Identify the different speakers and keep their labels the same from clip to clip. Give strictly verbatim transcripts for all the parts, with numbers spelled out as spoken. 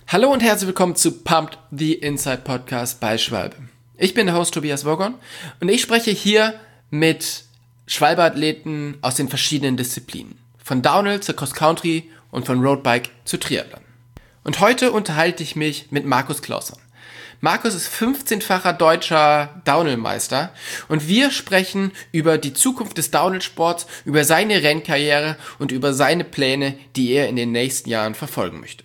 Speaker 1: Hallo und herzlich willkommen zu Pumped, the Inside Podcast bei Schwalbe. Ich bin der Host Tobias Wogon und ich spreche hier mit Schwalbe-Athleten aus den verschiedenen Disziplinen. Von Downhill zu Cross Country und von Roadbike zu Triathlon. Und heute unterhalte ich mich mit Markus Clauson. Markus ist fünfzehnfacher deutscher Downhill-Meister und wir sprechen über die Zukunft des Downhill-Sports, über seine Rennkarriere und über seine Pläne, die er in den nächsten Jahren verfolgen möchte.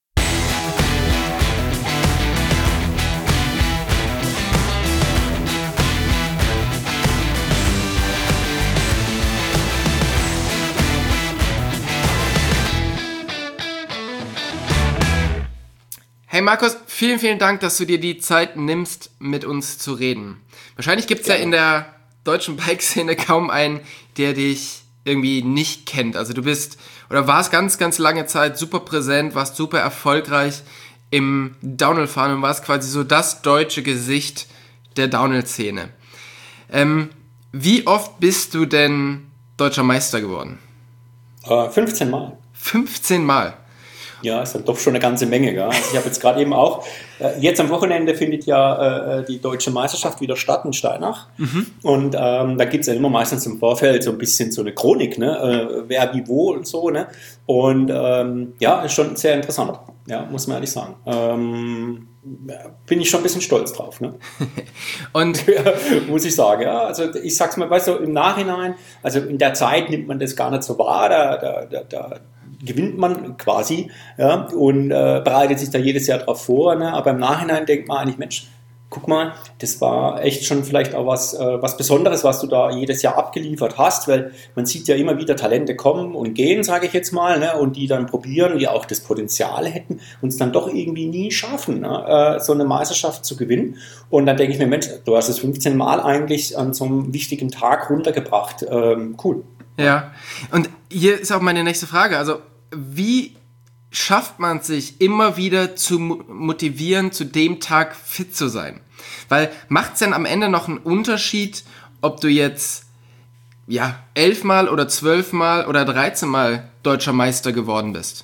Speaker 1: Hey Markus, vielen, vielen Dank, dass du dir die Zeit nimmst, mit uns zu reden. Wahrscheinlich gibt es ja in der deutschen Bike-Szene kaum einen, der dich irgendwie nicht kennt. Also du bist oder warst ganz, ganz lange Zeit super präsent, warst super erfolgreich im Downhill-Fahren und warst quasi so das deutsche Gesicht der Downhill-Szene. Ähm, wie oft bist du denn deutscher Meister geworden?
Speaker 2: Äh, fünfzehn Mal.
Speaker 1: fünfzehn Mal?
Speaker 2: Ja, ist dann doch schon eine ganze Menge. Gell? Also ich habe jetzt gerade eben auch, äh, jetzt am Wochenende findet ja äh, die Deutsche Meisterschaft wieder statt in Steinach. Mhm. Und ähm, da gibt es ja immer meistens im Vorfeld so ein bisschen so eine Chronik, ne? äh, wer wie wo und so. Ne? Und ähm, ja, ist schon sehr interessant, ja, muss man ehrlich sagen. Ähm, bin ich schon ein bisschen stolz drauf. Ne?
Speaker 1: Und
Speaker 2: ja, muss ich sagen, ja. Also ich sag's mal, weißt du, im Nachhinein, also in der Zeit nimmt man das gar nicht so wahr, da, da, da, da gewinnt man quasi, ja, und äh, bereitet sich da jedes Jahr drauf vor, ne? Aber im Nachhinein denkt man eigentlich, Mensch, guck mal, das war echt schon vielleicht auch was, äh, was Besonderes, was du da jedes Jahr abgeliefert hast, weil man sieht ja immer wieder Talente kommen und gehen, sage ich jetzt mal, ne? Und die dann probieren, die auch das Potenzial hätten und es dann doch irgendwie nie schaffen, ne? äh, so eine Meisterschaft zu gewinnen. Und dann denke ich mir, Mensch, du hast es fünfzehn Mal eigentlich an so einem wichtigen Tag runtergebracht. Ähm, cool.
Speaker 1: Ja, und hier ist auch meine nächste Frage. Also, wie schafft man es sich immer wieder zu motivieren, zu dem Tag fit zu sein? Weil macht es denn am Ende noch einen Unterschied, ob du jetzt ja elfmal oder zwölfmal oder dreizehnmal deutscher Meister geworden bist?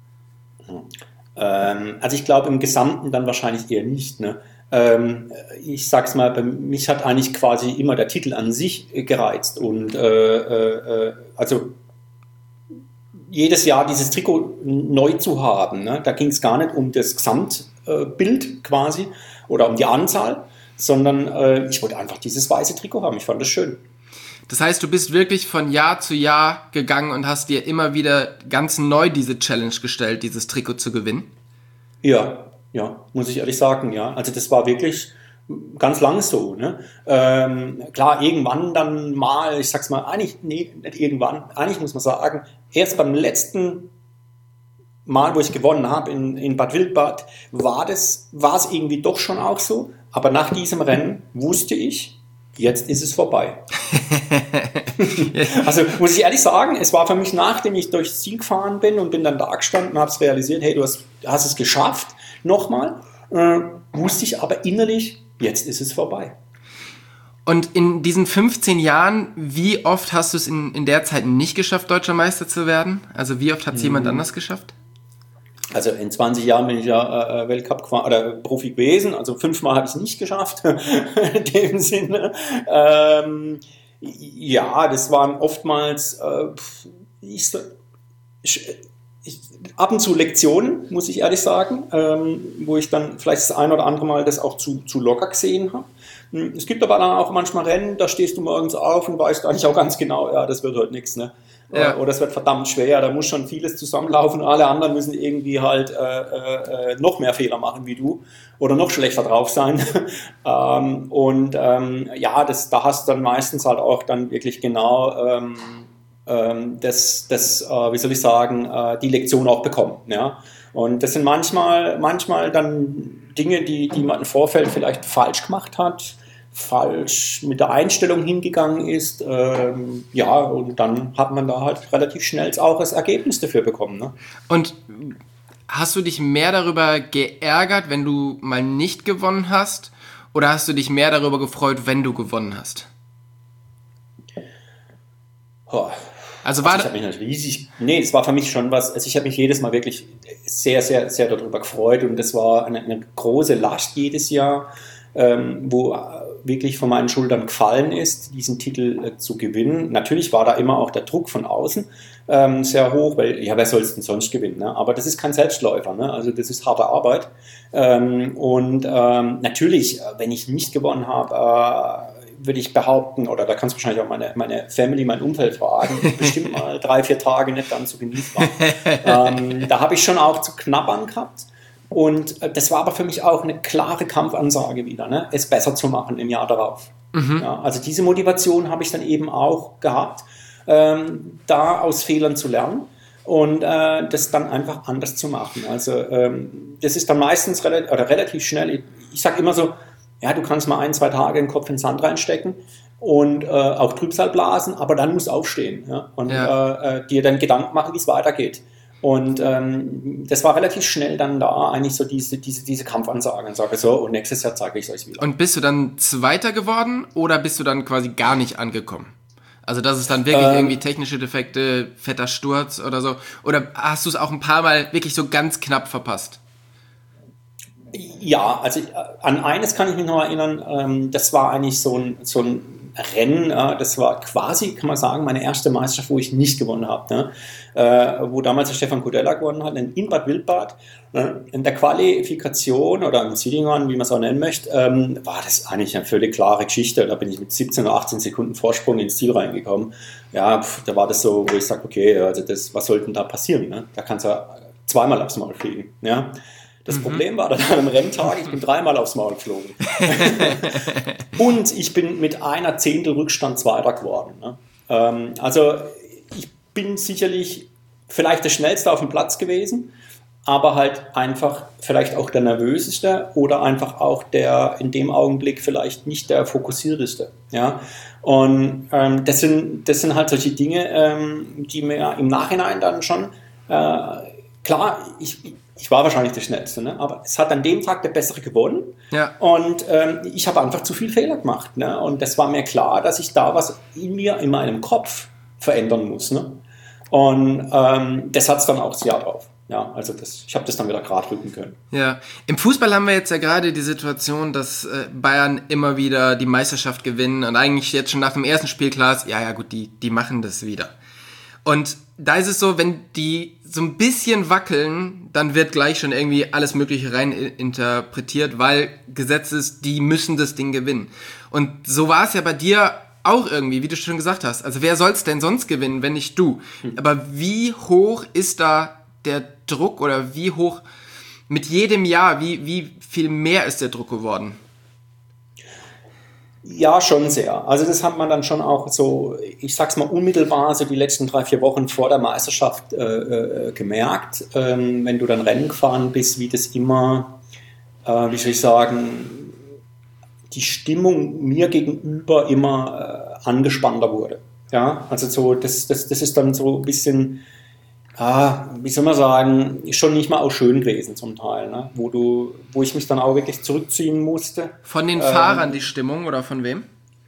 Speaker 2: Ähm, also ich glaube im Gesamten dann wahrscheinlich eher nicht, ne? Ich sag's mal, bei mich hat eigentlich quasi immer der Titel an sich gereizt und äh, äh, also jedes Jahr dieses Trikot neu zu haben, ne? Da ging es gar nicht um das Gesamtbild quasi oder um die Anzahl, sondern äh, ich wollte einfach dieses weiße Trikot haben, ich fand das schön.
Speaker 1: Das heißt, du bist wirklich von Jahr zu Jahr gegangen und hast dir immer wieder ganz neu diese Challenge gestellt, dieses Trikot zu gewinnen?
Speaker 2: Ja. Ja, muss ich ehrlich sagen, ja. Also das war wirklich ganz lang so. Ne? Ähm, klar, irgendwann dann mal, ich sag's mal, eigentlich, nee, nicht irgendwann, eigentlich muss man sagen, erst beim letzten Mal, wo ich gewonnen habe in, in Bad Wildbad, war das, war es irgendwie doch schon auch so. Aber nach diesem Rennen wusste ich, jetzt ist es vorbei. Also muss ich ehrlich sagen, es war für mich, nachdem ich durchs Ziel gefahren bin und bin dann da gestanden und habe es realisiert, hey, du hast, hast es geschafft, nochmal, äh, wusste ich aber innerlich, jetzt ist es vorbei.
Speaker 1: Und in diesen fünfzehn Jahren, wie oft hast du es in, in der Zeit nicht geschafft, Deutscher Meister zu werden? Also wie oft hat es hm. jemand anders geschafft?
Speaker 2: Also in zwanzig Jahren bin ich ja äh, Weltcup gefahren, oder Profi gewesen, also fünfmal habe ich es nicht geschafft, in dem Sinne. Ähm, ja, das waren oftmals äh, ich, ich, ich, ab und zu Lektionen, muss ich ehrlich sagen, ähm, wo ich dann vielleicht das ein oder andere Mal das auch zu, zu locker gesehen habe. Es gibt aber dann auch manchmal Rennen, da stehst du morgens auf und weißt eigentlich auch ganz genau, ja, das wird heute nichts, ne? Ja. Oder es wird verdammt schwer, da muss schon vieles zusammenlaufen, alle anderen müssen irgendwie halt äh, äh, noch mehr Fehler machen wie du oder noch schlechter drauf sein. ähm, und ähm, ja, das, da hast du dann meistens halt auch dann wirklich genau ähm, ähm, das, das äh, wie soll ich sagen, äh, die Lektion auch bekommen. Ja? Und das sind manchmal, manchmal dann Dinge, die, die man im Vorfeld vielleicht falsch gemacht hat, falsch mit der Einstellung hingegangen ist, ähm, ja, und dann hat man da halt relativ schnell auch das Ergebnis dafür bekommen. Ne?
Speaker 1: Und hast du dich mehr darüber geärgert, wenn du mal nicht gewonnen hast, oder hast du dich mehr darüber gefreut, wenn du gewonnen hast?
Speaker 2: Oh,
Speaker 1: Also war
Speaker 2: also ich habe mich natürlich riesig, nee, das war für mich schon was, also ich habe mich jedes Mal wirklich sehr, sehr, sehr darüber gefreut und das war eine, eine große Last jedes Jahr, ähm, wo wirklich von meinen Schultern gefallen ist, diesen Titel äh, zu gewinnen. Natürlich war da immer auch der Druck von außen ähm, sehr hoch, weil, ja, wer soll es denn sonst gewinnen? Ne? Aber das ist kein Selbstläufer, ne? Also das ist harte Arbeit. Ähm, und ähm, natürlich, wenn ich nicht gewonnen habe, äh, würde ich behaupten, oder da kannst du wahrscheinlich auch meine, meine Family, mein Umfeld fragen, bestimmt mal drei, vier Tage nicht ganz so genießt war. ähm, da habe ich schon auch zu knabbern gehabt. Und das war aber für mich auch eine klare Kampfansage wieder, ne? Es besser zu machen im Jahr darauf. Mhm. Ja, also diese Motivation habe ich dann eben auch gehabt, ähm, da aus Fehlern zu lernen und äh, das dann einfach anders zu machen. Also ähm, das ist dann meistens relativ, oder relativ schnell, ich, ich sage immer so, ja, du kannst mal ein, zwei Tage den Kopf in den Sand reinstecken und äh, auch Trübsal blasen, aber dann musst du aufstehen, ja? Und ja. Äh, dir dann Gedanken machen, wie es weitergeht. Und ähm, das war relativ schnell dann da, eigentlich so diese, diese, diese Kampfansage und sage so, und nächstes Jahr zeige ich es euch wieder.
Speaker 1: Und bist du dann Zweiter geworden oder bist du dann quasi gar nicht angekommen? Also das ist dann wirklich ähm, irgendwie technische Defekte, fetter Sturz oder so? Oder hast du es auch ein paar Mal wirklich so ganz knapp verpasst?
Speaker 2: Ja, also an eines kann ich mich noch erinnern, ähm, das war eigentlich so ein, so ein Rennen, äh, das war quasi, kann man sagen, meine erste Meisterschaft, wo ich nicht gewonnen habe, ne? äh, wo damals der Stefan Kudella gewonnen hat, in Bad Wildbad. Ne? In der Qualifikation oder im Seeding Run, wie man es auch nennen möchte, ähm, war das eigentlich eine völlig klare Geschichte. Da bin ich mit siebzehn oder achtzehn Sekunden Vorsprung ins Ziel reingekommen. Ja, pf, da war das so, wo ich sage, okay, also das, was sollte denn da passieren? Ne? Da kannst du ja zweimal aufs Maul fliegen. Ja? Das mhm. Problem war dann am Renntag, ich bin dreimal aufs Maul geflogen. Und ich bin mit einer Zehntel Rückstand Zweiter geworden. Ne? Ähm, also ich bin sicherlich vielleicht der Schnellste auf dem Platz gewesen, aber halt einfach vielleicht auch der Nervöseste oder einfach auch der in dem Augenblick vielleicht nicht der Fokussierteste. Ja? Und ähm, das, sind, das sind halt solche Dinge, ähm, die mir im Nachhinein dann schon, äh, klar, ich Ich war wahrscheinlich der Schnellste, ne? Aber es hat an dem Tag der Bessere gewonnen. Ja. Und ähm, ich habe einfach zu viel Fehler gemacht. Ne? Und das war mir klar, dass ich da was in mir, in meinem Kopf verändern muss. Ne? Und ähm, das hat es dann auch das Jahr drauf. Ja, also das, ich habe das dann wieder gerade rücken können.
Speaker 1: Ja, im Fußball haben wir jetzt ja gerade die Situation, dass äh, Bayern immer wieder die Meisterschaft gewinnen und eigentlich jetzt schon nach dem ersten Spiel klar ist, ja, ja gut, die, die machen das wieder. Und da ist es so, wenn die so ein bisschen wackeln, dann wird gleich schon irgendwie alles Mögliche rein interpretiert, weil Gesetz ist, die müssen das Ding gewinnen. Und so war es ja bei dir auch irgendwie, wie du schon gesagt hast. Also wer soll's denn sonst gewinnen, wenn nicht du? Hm. Aber wie hoch ist da der Druck oder wie hoch mit jedem Jahr, wie, wie viel mehr ist der Druck geworden?
Speaker 2: Ja, schon sehr. Also das hat man dann schon auch so, ich sag's mal unmittelbar, so die letzten drei, vier Wochen vor der Meisterschaft äh, äh, gemerkt, ähm, wenn du dann Rennen gefahren bist, wie das immer, äh, wie soll ich sagen, die Stimmung mir gegenüber immer äh, angespannter wurde. Ja, also so, das, das, das ist dann so ein bisschen, ah, wie soll man sagen, schon nicht mal auch schön gewesen zum Teil, ne? wo du, wo ich mich dann auch wirklich zurückziehen musste.
Speaker 1: Von den Fahrern ähm, die Stimmung oder von wem?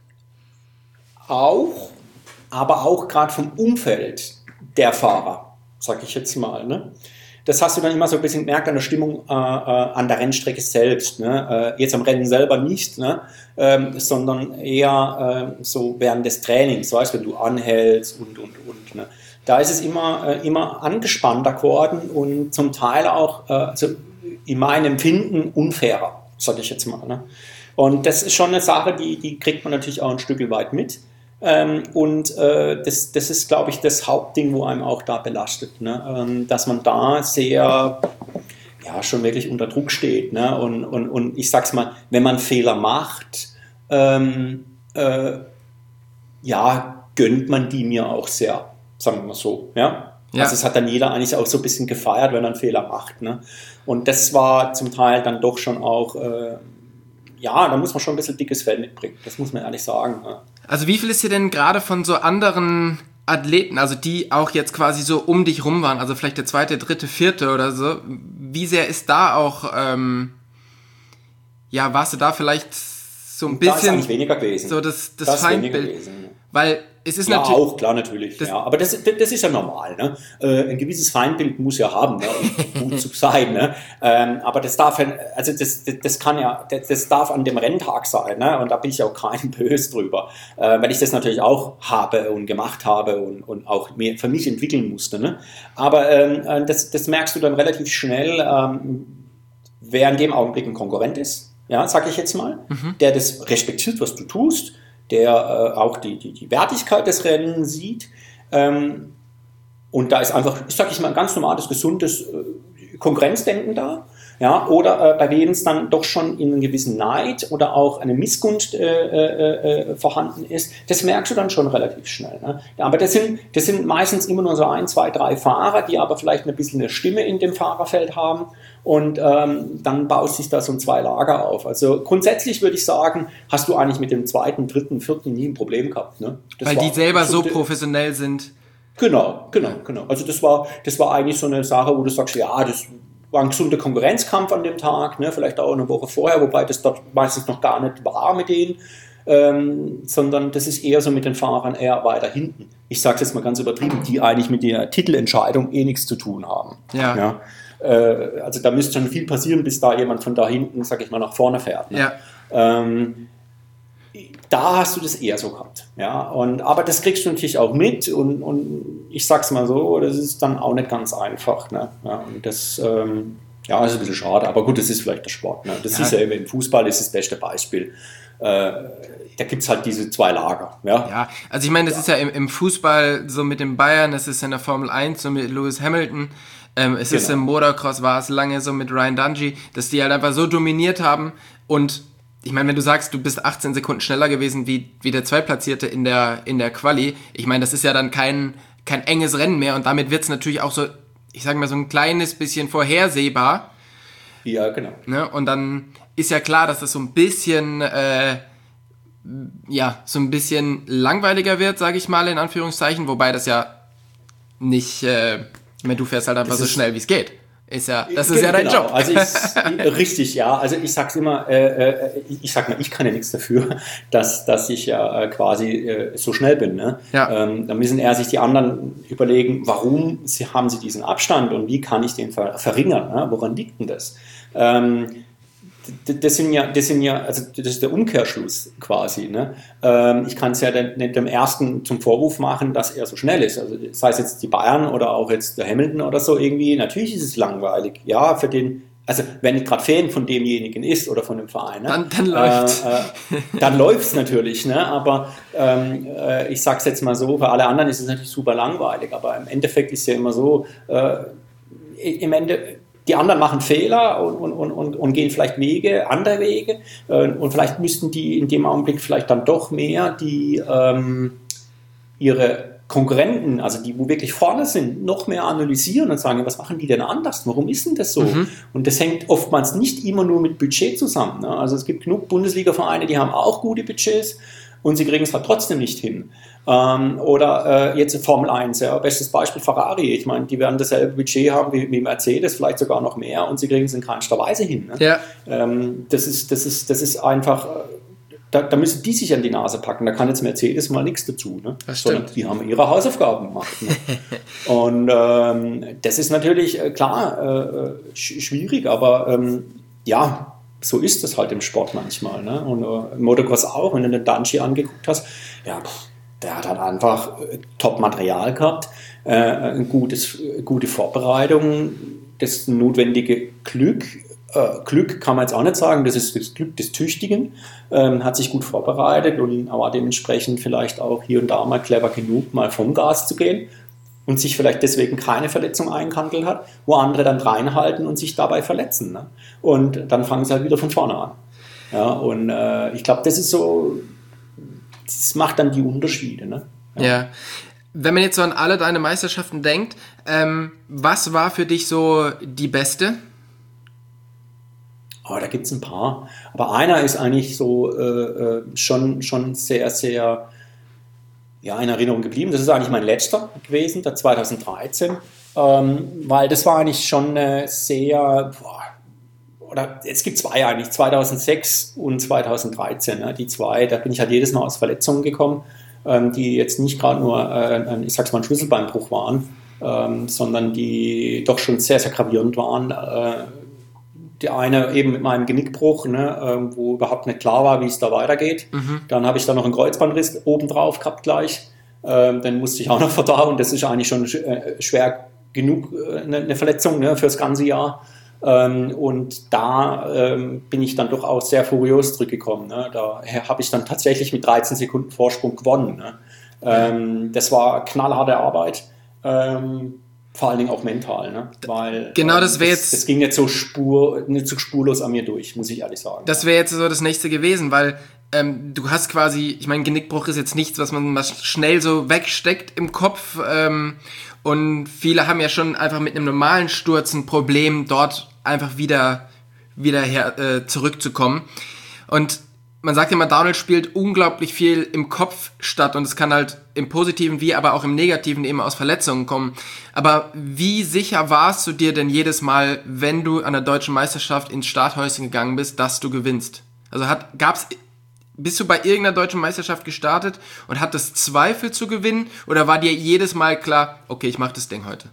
Speaker 2: Auch, aber auch gerade vom Umfeld der Fahrer, sag ich jetzt mal. Ne? Das hast du dann immer so ein bisschen gemerkt an der Stimmung äh, an der Rennstrecke selbst. Ne? Äh, jetzt am Rennen selber nicht, ne? ähm, sondern eher äh, so während des Trainings, weißt, wenn du anhältst und, und, und. Ne? Da ist es immer, äh, immer angespannter geworden und zum Teil auch, äh, also in meinem Empfinden, unfairer, sage ich jetzt mal. Ne? Und das ist schon eine Sache, die, die kriegt man natürlich auch ein Stück weit mit. Ähm, und äh, das, das ist, glaube ich, das Hauptding, wo einem auch da belastet. Ne? Ähm, dass man da sehr, ja, schon wirklich unter Druck steht. Ne? Und, und, und ich sag's mal, wenn man Fehler macht, ähm, äh, ja, gönnt man die mir auch sehr. Sagen wir mal so, ja? ja. Also es hat dann jeder eigentlich auch so ein bisschen gefeiert, wenn er einen Fehler macht. Ne? Und das war zum Teil dann doch schon auch, äh, ja, da muss man schon ein bisschen dickes Fell mitbringen. Das muss man ehrlich sagen. Ne?
Speaker 1: Also wie viel ist dir denn gerade von so anderen Athleten, also die auch jetzt quasi so um dich rum waren, also vielleicht der zweite, dritte, vierte oder so, wie sehr ist da auch, ähm, ja, warst du da vielleicht so ein bisschen...
Speaker 2: Da ist eigentlich weniger gewesen.
Speaker 1: So das, das,
Speaker 2: das
Speaker 1: Feindbild.
Speaker 2: Gewesen, ja.
Speaker 1: Weil es ist
Speaker 2: ja,
Speaker 1: natürlich
Speaker 2: auch, klar, natürlich. Ja. Aber das, das ist ja normal. Ne? Äh, ein gewisses Feindbild muss ja haben, ne? Um gut zu sein. Ne? Ähm, aber das darf, also das, das, das kann ja, das, das darf an dem Renntag sein. Ne? Und da bin ich auch kein böse drüber. Äh, weil ich das natürlich auch habe und gemacht habe und, und auch mehr für mich entwickeln musste. Ne? Aber ähm, das, das merkst du dann relativ schnell, ähm, wer in dem Augenblick ein Konkurrent ist, ja, sag ich jetzt mal, mhm. der das respektiert, was du tust, der äh, auch die, die, die Wertigkeit des Rennens sieht. Ähm, und da ist einfach, sag ich mal, ein ganz normales, gesundes äh, Konkurrenzdenken da. Ja, oder äh, bei denen es dann doch schon in einem gewissen Neid oder auch eine Missgunst äh, äh, äh, vorhanden ist, das merkst du dann schon relativ schnell. Ne? Ja, aber das sind, das sind meistens immer nur so ein, zwei, drei Fahrer, die aber vielleicht ein bisschen eine Stimme in dem Fahrerfeld haben und ähm, dann baut sich da so ein zwei Lager auf. Also grundsätzlich würde ich sagen, hast du eigentlich mit dem zweiten, dritten, vierten nie ein Problem gehabt. Ne?
Speaker 1: Das Weil die selber so professionell sind.
Speaker 2: Genau, genau, genau. Also das war, das war eigentlich so eine Sache, wo du sagst, ja, das war ein gesunder Konkurrenzkampf an dem Tag, ne, vielleicht auch eine Woche vorher, wobei das dort meistens noch gar nicht war mit denen, ähm, sondern das ist eher so mit den Fahrern eher weiter hinten. Ich sage es jetzt mal ganz übertrieben, die eigentlich mit der Titelentscheidung eh nichts zu tun haben.
Speaker 1: Ja.
Speaker 2: Ja, äh, also da müsste schon viel passieren, bis da jemand von da hinten, sag ich mal, nach vorne fährt. Ne?
Speaker 1: Ja.
Speaker 2: Ähm, da hast du das eher so gehabt. Ja? Und, aber das kriegst du natürlich auch mit und, und ich sag's mal so, das ist dann auch nicht ganz einfach. Ne? Ja, und das, ähm, ja, das ist ein bisschen schade, aber gut, das ist vielleicht der Sport. Ne? Das ja. ist ja eben im Fußball ist das beste Beispiel. Äh, da gibt es halt diese zwei Lager. Ja,
Speaker 1: ja also ich meine, das ja. ist ja im, im Fußball so mit den Bayern, das ist in der Formel eins so mit Lewis Hamilton. Ähm, es genau. ist im Motocross, war es lange so mit Ryan Dungey, dass die halt einfach so dominiert haben und ich meine, wenn du sagst, du bist achtzehn Sekunden schneller gewesen wie, wie der Zweitplatzierte in der, in der Quali, ich meine, das ist ja dann kein, kein enges Rennen mehr und damit wird es natürlich auch so, ich sage mal, so ein kleines bisschen vorhersehbar.
Speaker 2: Ja, genau.
Speaker 1: Ne? Und dann ist ja klar, dass das so ein bisschen, äh, ja, so ein bisschen langweiliger wird, sage ich mal, in Anführungszeichen, wobei das ja nicht, äh, ich meine, du fährst halt einfach das so schnell, wie es geht. Ist ja, das ist ja dein
Speaker 2: genau.
Speaker 1: Job.
Speaker 2: Also ich, richtig, ja. Also ich sag's immer, äh, ich sag mal, ich kann ja nichts dafür, dass, dass ich ja äh, quasi äh, so schnell bin. Ne?
Speaker 1: Ja.
Speaker 2: Ähm, da müssen eher sich die anderen überlegen, warum sie, haben sie diesen Abstand und wie kann ich den ver verringern? Ne? Woran liegt denn das? Ähm, Das sind ja, das sind ja, also das ist der Umkehrschluss quasi. Ne? Ähm, ich kann es ja nicht dem Ersten zum Vorwurf machen, dass er so schnell ist. Also sei es jetzt die Bayern oder auch jetzt der Hamilton oder so irgendwie. Natürlich ist es langweilig. Ja, für den, also wenn nicht gerade Fan von demjenigen ist oder von dem Verein. Ne?
Speaker 1: Dann, dann läuft's.
Speaker 2: Äh, äh, dann läuft's natürlich. Ne? Aber ähm, äh, ich sag's jetzt mal so, für alle anderen ist es natürlich super langweilig. Aber im Endeffekt ist ja immer so, äh, im Endeffekt, die anderen machen Fehler und, und, und, und gehen vielleicht Wege, andere Wege. Und vielleicht müssten die in dem Augenblick vielleicht dann doch mehr die ähm, ihre Konkurrenten, also die, wo wirklich vorne sind, noch mehr analysieren und sagen, was machen die denn anders? Warum ist denn das so? Mhm. Und das hängt oftmals nicht immer nur mit Budget zusammen. Ne? Also es gibt genug Bundesliga-Vereine, die haben auch gute Budgets und sie kriegen es halt trotzdem nicht hin. Ähm, oder äh, jetzt Formel eins, ja, bestes Beispiel Ferrari. Ich meine, die werden dasselbe Budget haben wie, wie Mercedes, vielleicht sogar noch mehr und sie kriegen es in keinster Weise hin. Ne?
Speaker 1: Ja. Ähm,
Speaker 2: das, ist, das, ist, das ist einfach, da, da müssen die sich an die Nase packen. Da kann jetzt Mercedes mal nichts dazu. Ne?
Speaker 1: Das stimmt.
Speaker 2: Sondern die haben ihre Hausaufgaben gemacht. Ne? Und ähm, das ist natürlich, äh, klar, äh, sch- schwierig, aber ähm, ja, so ist es halt im Sport manchmal. Ne? Und äh, im Motocross auch, wenn du den Dungey angeguckt hast, ja, pff, der hat halt einfach äh, Top-Material gehabt, äh, ein gutes, gute Vorbereitung, das notwendige Glück. Äh, Glück kann man jetzt auch nicht sagen, das ist das Glück des Tüchtigen, ähm, hat sich gut vorbereitet und war dementsprechend vielleicht auch hier und da mal clever genug, mal vom Gas zu gehen und sich vielleicht deswegen keine Verletzung eingehandelt hat, wo andere dann reinhalten und sich dabei verletzen. Ne? Und dann fangen sie halt wieder von vorne an. Ja, und äh, ich glaube, das ist so, das macht dann die Unterschiede. Ne?
Speaker 1: Ja. ja. Wenn man jetzt so an alle deine Meisterschaften denkt, ähm, was war für dich so die beste?
Speaker 2: Oh, da gibt es ein paar. Aber einer ist eigentlich so äh, schon, schon sehr, sehr ja, in Erinnerung geblieben. Das ist eigentlich mein letzter gewesen, der zweitausenddreizehn. Ähm, weil das war eigentlich schon äh, sehr... Boah, oder es gibt zwei eigentlich, zweitausendsechs und zweitausenddreizehn. Ne? Die zwei, da bin ich halt jedes Mal aus Verletzungen gekommen. ähm, die jetzt nicht gerade nur, äh, ein, ich sag's mal, ein Schlüsselbeinbruch waren, ähm, sondern die doch schon sehr, sehr gravierend waren. Äh, die eine eben mit meinem Genickbruch, ne, äh, wo überhaupt nicht klar war, wie es da weitergeht. Mhm. Dann habe ich da noch einen Kreuzbandriss obendrauf gehabt gleich. Ähm, den musste ich auch noch verdauen. Das ist eigentlich schon äh, schwer genug, äh, eine, eine Verletzung, ne, fürs ganze Jahr. Ähm, und da ähm, bin ich dann doch auch sehr furios zurückgekommen. Ne? Da habe ich dann tatsächlich mit dreizehn Sekunden Vorsprung gewonnen. Ne? Ähm, das war knallharte Arbeit, ähm, vor allen Dingen auch mental. Ne? Weil,
Speaker 1: genau, das wäre
Speaker 2: ähm,
Speaker 1: jetzt.
Speaker 2: Das ging nicht so, spur, nicht so spurlos an mir durch, muss ich ehrlich sagen.
Speaker 1: Das wäre jetzt so das nächste gewesen, weil ähm, du hast quasi, ich meine, Genickbruch ist jetzt nichts, was man was schnell so wegsteckt im Kopf. Ähm, Und viele haben ja schon einfach mit einem normalen Sturz ein Problem, dort einfach wieder, wieder her, äh, zurückzukommen. Und man sagt ja immer, Downhill spielt unglaublich viel im Kopf statt und es kann halt im Positiven wie aber auch im Negativen eben aus Verletzungen kommen. Aber wie sicher warst du dir denn jedes Mal, wenn du an der Deutschen Meisterschaft ins Starthäuschen gegangen bist, dass du gewinnst? Also hat, gab's Bist du bei irgendeiner deutschen Meisterschaft gestartet und hattest Zweifel zu gewinnen? Oder war dir jedes Mal klar, okay, ich mache das Ding heute?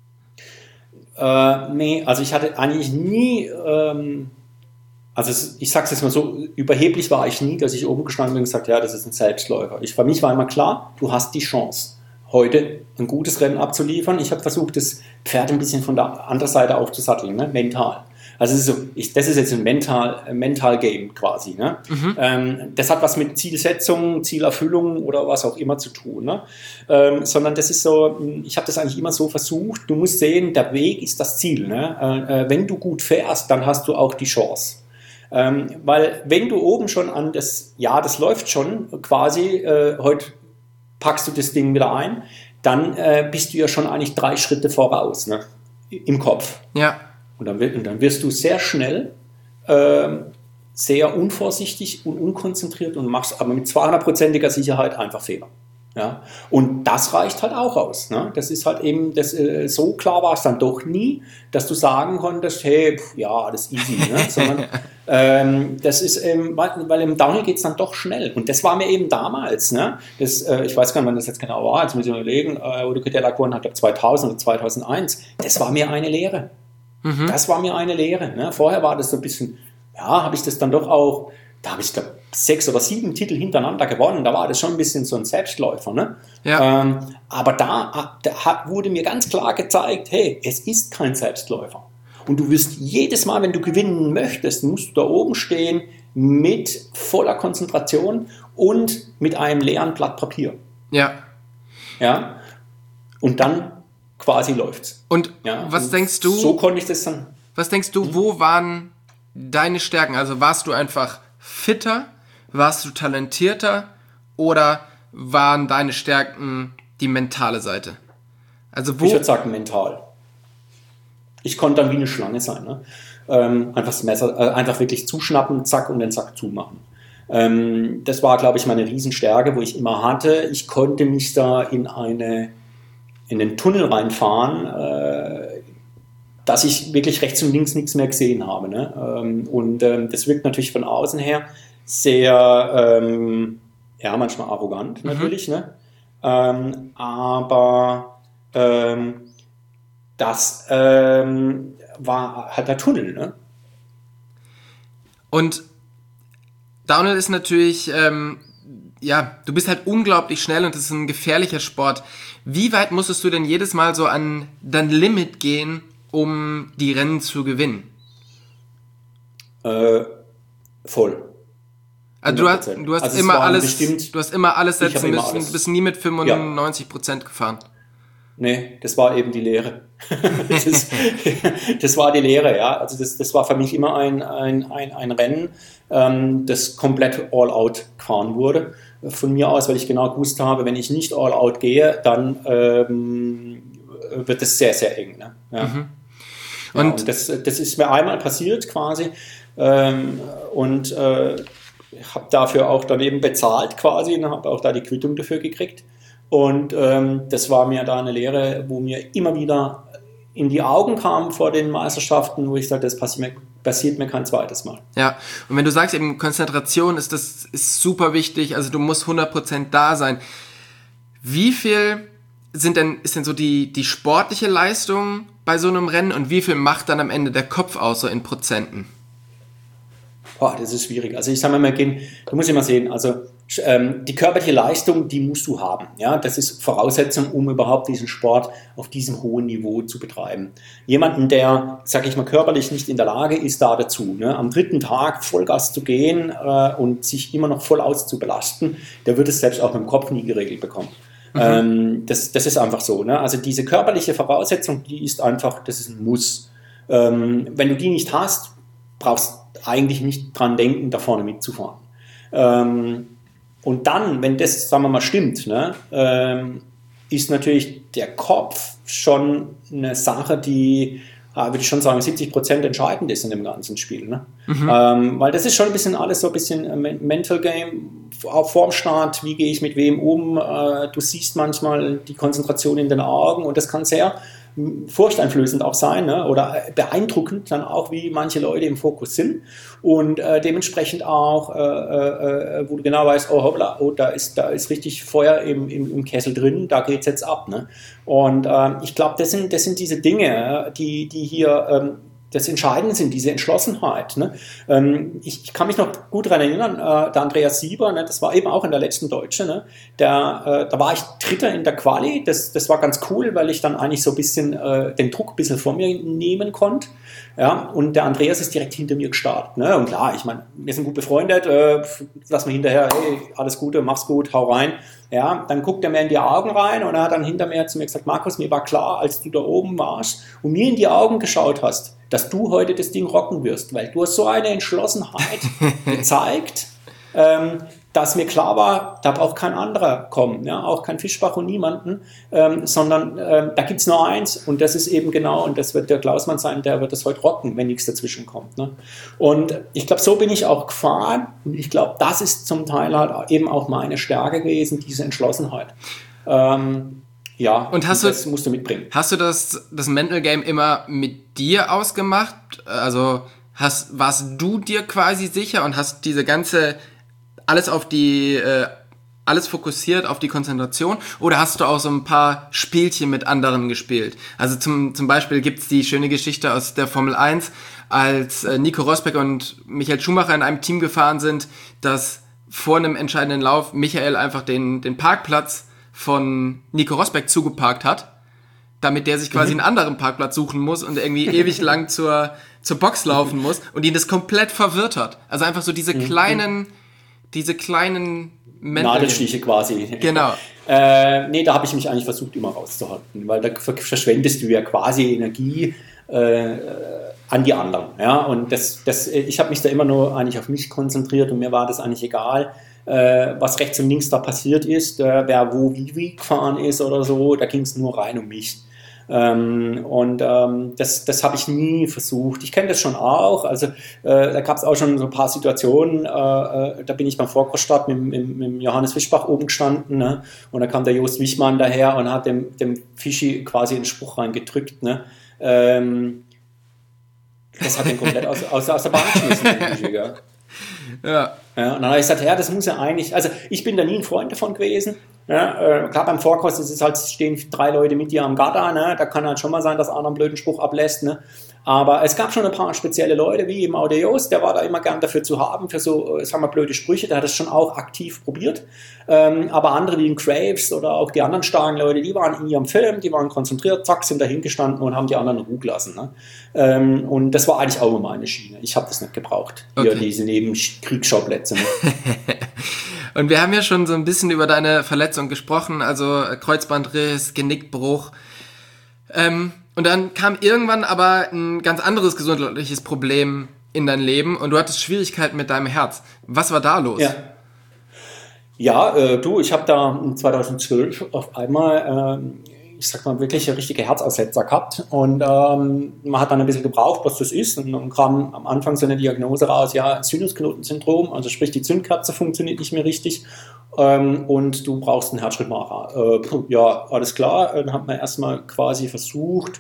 Speaker 2: Äh, nee, also ich hatte eigentlich nie, ähm, also es, ich sag's jetzt mal so, überheblich war ich nie, dass ich oben gestanden bin und gesagt, ja, das ist ein Selbstläufer. Ich, für mich war immer klar, du hast die Chance, heute ein gutes Rennen abzuliefern. Ich habe versucht, das Pferd ein bisschen von der anderen Seite aufzusatteln, ne? Mental. Also es ist so, ich, das ist jetzt ein Mental, ein Mental Game quasi. Ne? Mhm. Ähm, das hat was mit Zielsetzung, Zielerfüllung oder was auch immer zu tun. Ne? Ähm, sondern das ist so, ich habe das eigentlich immer so versucht, du musst sehen, der Weg ist das Ziel. Ne? Äh, wenn du gut fährst, dann hast du auch die Chance. Ähm, weil wenn du oben schon an das, ja, das läuft schon quasi, äh, heute packst du das Ding wieder ein, dann äh, bist du ja schon eigentlich drei Schritte voraus, ne? Im Kopf.
Speaker 1: Ja.
Speaker 2: Und dann, und dann wirst du sehr schnell ähm, sehr unvorsichtig und unkonzentriert und machst aber mit zweihundertprozentiger Sicherheit einfach Fehler. Ja? Und das reicht halt auch aus. Ne? Das ist halt eben, das, äh, so klar war es dann doch nie, dass du sagen konntest, hey, pff, ja, alles easy. Ne? Sondern ähm, das ist, ähm, weil, weil im Downhill geht es dann doch schnell. Und das war mir eben damals, ne? das, äh, ich weiß gar nicht, wann das jetzt genau war, jetzt muss ich mir überlegen, äh, Ulrike Delacour hat zweitausend oder zweitausendeins, das war mir eine Lehre. Mhm. Das war mir eine Lehre. Ne? Vorher war das so ein bisschen, ja, habe ich das dann doch auch, da habe ich glaub, sechs oder sieben Titel hintereinander gewonnen. Da war das schon ein bisschen so ein Selbstläufer. Ne?
Speaker 1: Ja.
Speaker 2: Ähm, aber da, da wurde mir ganz klar gezeigt, hey, es ist kein Selbstläufer. Und du wirst jedes Mal, wenn du gewinnen möchtest, musst du da oben stehen mit voller Konzentration und mit einem leeren Blatt Papier.
Speaker 1: Ja.
Speaker 2: Ja. Und dann quasi läuft's.
Speaker 1: Und
Speaker 2: ja,
Speaker 1: was
Speaker 2: und
Speaker 1: denkst du?
Speaker 2: So konnte ich das dann.
Speaker 1: Was denkst du, wo waren deine Stärken? Also warst du einfach fitter? Warst du talentierter? Oder waren deine Stärken die mentale Seite? Also wo?
Speaker 2: Ich würde sagen mental. Ich konnte dann wie eine Schlange sein. Ne? Ähm, einfach das Messer, äh, einfach wirklich zuschnappen, zack und den Sack zumachen. Ähm, das war, glaube ich, meine Riesenstärke, wo ich immer hatte. Ich konnte mich da in eine in den Tunnel reinfahren, äh, dass ich wirklich rechts und links nichts mehr gesehen habe. Ne? Ähm, und ähm, das wirkt natürlich von außen her sehr, ähm, ja, manchmal arrogant natürlich, mhm. ne? ähm, aber ähm, das ähm, war halt der Tunnel. Ne?
Speaker 1: Und Downhill ist natürlich, ähm, ja, du bist halt unglaublich schnell und das ist ein gefährlicher Sport. Wie weit musstest du denn jedes Mal so an dein Limit gehen, um die Rennen zu gewinnen?
Speaker 2: Äh, voll.
Speaker 1: Also du hast, du hast
Speaker 2: also
Speaker 1: immer alles,
Speaker 2: bestimmt,
Speaker 1: du hast immer alles setzen
Speaker 2: immer
Speaker 1: müssen,
Speaker 2: alles.
Speaker 1: Du bist nie mit fünfundneunzig Prozent ja. gefahren.
Speaker 2: Nee, das war eben die Lehre. das, das war die Lehre, ja. Also das, das war für mich immer ein, ein, ein, ein Rennen, ähm, das komplett all-out gefahren wurde. Von mir aus, weil ich genau gewusst habe, wenn ich nicht all-out gehe, dann ähm, wird es sehr, sehr eng. Ne? Ja. Mhm. Und, ja, und das, das ist mir einmal passiert quasi ähm, und äh, habe dafür auch daneben bezahlt quasi und habe auch da die Quittung dafür gekriegt. Und ähm, das war mir da eine Lehre, wo mir immer wieder in die Augen kam vor den Meisterschaften, wo ich sagte, das passiert mir passiert mir kein zweites Mal.
Speaker 1: Ja, und wenn du sagst eben Konzentration ist das ist super wichtig, also du musst hundert Prozent da sein. Wie viel sind denn, ist denn so die, die sportliche Leistung bei so einem Rennen und wie viel macht dann am Ende der Kopf aus, so in Prozenten?
Speaker 2: Boah, das ist schwierig. Also ich sage mal, du musst immer sehen, also ähm, die körperliche Leistung, die musst du haben. Ja? Das ist Voraussetzung, um überhaupt diesen Sport auf diesem hohen Niveau zu betreiben. Jemanden, der, sage ich mal, körperlich nicht in der Lage ist, da dazu, ne? am dritten Tag Vollgas zu gehen äh, und sich immer noch voll auszubelasten, der wird es selbst auch mit dem Kopf nie geregelt bekommen. Mhm. Ähm, das, das ist einfach so. Ne? Also diese körperliche Voraussetzung, die ist einfach, das ist ein Muss. Ähm, wenn du die nicht hast, brauchst eigentlich nicht dran denken, da vorne mitzufahren. Ähm, und dann, wenn das, sagen wir mal, stimmt, ne, ähm, ist natürlich der Kopf schon eine Sache, die, äh, würde ich schon sagen, siebzig Prozent entscheidend ist in dem ganzen Spiel. Ne? Mhm. Ähm, weil das ist schon ein bisschen alles so ein bisschen Mental Game, auch vorm Start, wie gehe ich mit wem um, äh, du siehst manchmal die Konzentration in den Augen und das kann sehr furchteinflößend auch sein, ne? Oder beeindruckend dann auch, wie manche Leute im Fokus sind und äh, dementsprechend auch, äh, äh, wo du genau weißt, oh hoppla, oh, da ist, da ist richtig Feuer im, im, im Kessel drin, da geht's jetzt ab. Ne? Und äh, ich glaube, das sind, das sind diese Dinge, die, die hier ähm, das Entscheidende sind, diese Entschlossenheit. Ne? Ähm, ich, ich kann mich noch gut daran erinnern, äh, der Andreas Sieber, ne, das war eben auch in der letzten Deutsche, ne? der, äh, da war ich Dritter in der Quali, das, das war ganz cool, weil ich dann eigentlich so ein bisschen äh, den Druck ein bisschen von mir nehmen konnte. Ja? Und der Andreas ist direkt hinter mir gestartet. Ne? Und klar, ich meine, wir sind gut befreundet, äh, lass mir hinterher, hey, alles Gute, mach's gut, hau rein. Ja, dann guckt er mir in die Augen rein und er hat dann hinter mir zu mir gesagt, Markus, mir war klar, als du da oben warst und mir in die Augen geschaut hast, dass du heute das Ding rocken wirst, weil du hast so eine Entschlossenheit gezeigt, ähm, dass mir klar war, da braucht kein anderer kommen, ja, auch kein Fischbach und niemanden, ähm, sondern ähm, da gibt es nur eins und das ist eben genau, und das wird der Klausmann sein, der wird das heute rocken, wenn nichts dazwischen kommt. Ne? Und ich glaube, so bin ich auch gefahren und ich glaube, das ist zum Teil halt eben auch meine Stärke gewesen, diese Entschlossenheit. Ähm, ja,
Speaker 1: und hast
Speaker 2: und
Speaker 1: du,
Speaker 2: das musst du mitbringen.
Speaker 1: Hast du das, das Mental Game immer mit dir ausgemacht? Also hast, warst du dir quasi sicher und hast diese ganze alles auf die, äh, alles fokussiert auf die Konzentration oder hast du auch so ein paar Spielchen mit anderen gespielt? Also zum, zum Beispiel gibt's die schöne Geschichte aus der Formel eins, als äh, Nico Rosberg und Michael Schumacher in einem Team gefahren sind, dass vor einem entscheidenden Lauf Michael einfach den, den Parkplatz von Nico Rosberg zugeparkt hat, damit der sich quasi einen anderen Parkplatz suchen muss und irgendwie ewig lang zur, zur Box laufen muss und ihn das komplett verwirrt hat. Also einfach so diese kleinen diese kleinen
Speaker 2: Nadelstiche quasi.
Speaker 1: Genau.
Speaker 2: Äh, nee, da habe ich mich eigentlich versucht, immer rauszuhalten, weil da verschwendest du ja quasi Energie äh, an die anderen. Ja? Und das, das, ich habe mich da immer nur eigentlich auf mich konzentriert und mir war das eigentlich egal, äh, was rechts und links da passiert ist, äh, wer wo wie, wie gefahren ist oder so, da ging es nur rein um mich. Ähm, und ähm, das, das habe ich nie versucht. Ich kenne das schon auch. Also äh, da gab es auch schon so ein paar Situationen. Äh, äh, da bin ich beim Vorkoststart mit, mit, mit Johannes Fischbach oben gestanden, ne? Und da kam der Jost Wichmann daher und hat dem, dem Fischi quasi einen Spruch reingedrückt. Ne? Ähm, das hat den komplett aus, aus, aus der Bahn geschmissen. Fischi, ja. Ja. Ja, und dann habe ich gesagt, ja, das muss ja eigentlich, also ich bin da nie ein Freund davon gewesen. Ja, äh, klar, beim Vorkost ist es halt, stehen drei Leute mit dir am Gada, ne? Da kann halt schon mal sein, dass einer einen blöden Spruch ablässt. Ne? Aber es gab schon ein paar spezielle Leute, wie eben auch der Jost, der war da immer gern dafür zu haben, für so, sagen wir, blöde Sprüche, der hat das schon auch aktiv probiert. Ähm, aber andere wie ein Craves oder auch die anderen starken Leute, die waren in ihrem Film, die waren konzentriert, zack, sind dahin gestanden und haben die anderen in Ruhe gelassen. Ne? Ähm, und das war eigentlich auch immer meine Schiene. Ich habe das nicht gebraucht, okay. Hier diese Nebenkriegsschauplätze. Ne?
Speaker 1: Und wir haben ja schon so ein bisschen über deine Verletzung gesprochen, also Kreuzbandriss, Genickbruch. Ähm, und dann kam irgendwann aber ein ganz anderes gesundheitliches Problem in dein Leben und du hattest Schwierigkeiten mit deinem Herz. Was war da los?
Speaker 2: Ja, ja äh, du, ich habe da zweitausendzwölf auf einmal, äh, ich sag mal, wirklich richtige Herzaussetzer gehabt und ähm, man hat dann ein bisschen gebraucht, was das ist und dann kam am Anfang so eine Diagnose raus, ja, Sinusknotensyndrom, also sprich die Zündkerze funktioniert nicht mehr richtig ähm, und du brauchst einen Herzschrittmacher. Äh, ja, alles klar, dann hat man erstmal quasi versucht,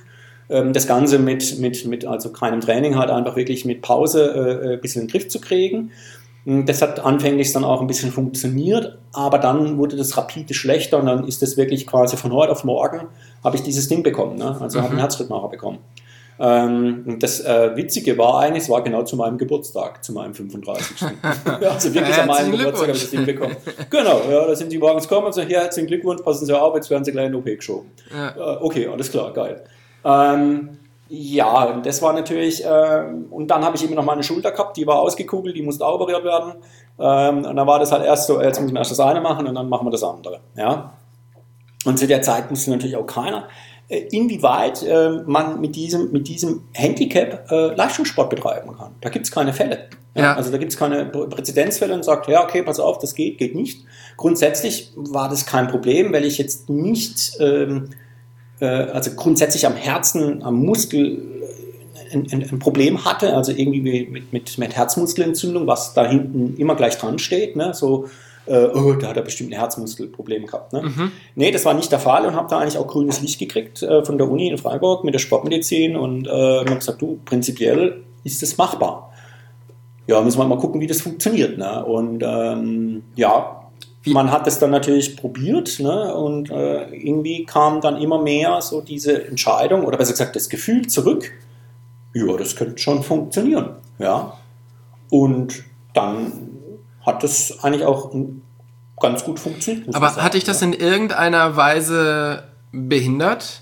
Speaker 2: ähm, das Ganze mit, mit, mit also keinem Training halt einfach wirklich mit Pause äh, ein bisschen in den Griff zu kriegen. Das hat anfänglich dann auch ein bisschen funktioniert, aber dann wurde das rapide schlechter und dann ist das wirklich quasi von heute auf morgen habe ich dieses Ding bekommen, ne? Also mhm. habe einen Herzschrittmacher bekommen. Ähm, das äh, Witzige war eigentlich, es war genau zu meinem Geburtstag, zu meinem fünfunddreißigsten Also wirklich an meinem Geburtstag habe ich das Ding bekommen. Genau, ja, da sind die morgens gekommen und sagen, ja, herzlichen Glückwunsch, passen Sie auf, jetzt werden Sie gleich in den O P geschoben. Ja. Äh, okay, alles klar, geil. Ähm, Ja, und das war natürlich, äh, und dann habe ich immer noch meine Schulter gehabt, die war ausgekugelt, die musste auch operiert werden. Ähm, und dann war das halt erst so, jetzt müssen wir erst das eine machen und dann machen wir das andere. Ja? Und zu der Zeit wusste natürlich auch keiner, äh, inwieweit äh, man mit diesem, mit diesem Handicap äh, Leistungssport betreiben kann. Da gibt es keine Fälle. Ja? Ja. Also da gibt es keine Präzedenzfälle und sagt, ja, okay, pass auf, das geht, geht nicht. Grundsätzlich war das kein Problem, weil ich jetzt nicht... Ähm, also grundsätzlich am Herzen, am Muskel ein, ein, ein Problem hatte, also irgendwie mit, mit, mit Herzmuskelentzündung, was da hinten immer gleich dran steht, ne? So, äh, oh, da hat er bestimmt ein Herzmuskelproblem gehabt. Ne? Mhm. Nee, das war nicht der Fall und habe da eigentlich auch grünes Licht gekriegt äh, von der Uni in Freiburg mit der Sportmedizin und äh, habe gesagt, du, prinzipiell ist das machbar. Ja, müssen wir mal gucken, wie das funktioniert. Ne? Und ähm, ja, Wie? Man hat es dann natürlich probiert, ne? Und äh, irgendwie kam dann immer mehr so diese Entscheidung oder besser gesagt das Gefühl zurück, ja, das könnte schon funktionieren. Ja? Und dann hat das eigentlich auch ganz gut funktioniert.
Speaker 1: Aber hat dich das ja. in irgendeiner Weise behindert?